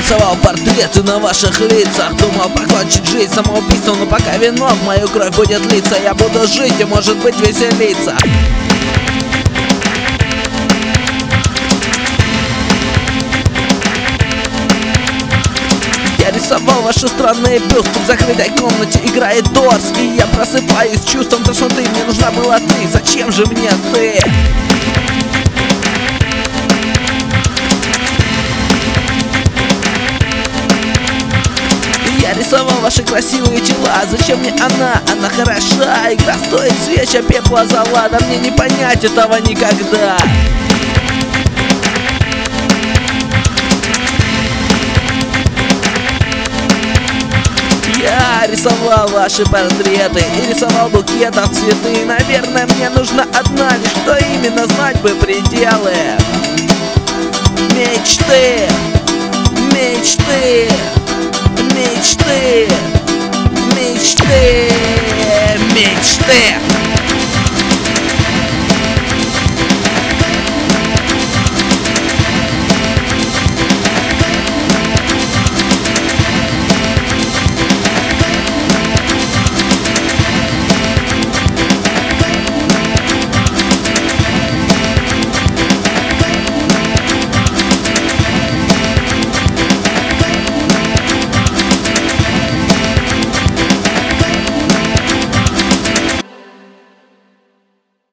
рисовал портреты на ваших лицах. Думал покончить жизнь самоубийством, но пока вино в мою кровь будет литься, я буду жить и, может быть, веселиться. Я рисовал ваши странные бюсты. В закрытой комнате играет торс, и я просыпаюсь с чувством тошноты. Мне нужна была ты, зачем же мне ты? Я рисовал ваши красивые тела. Зачем мне она? Она хороша. Игра стоит свеча, пепла зола. Да мне не понять этого никогда. Я рисовал ваши портреты и рисовал букетов цветы. Наверное, мне нужна одна лишь, что именно знать бы пределы. Мечты, мечты, мечты, мечты, мечты.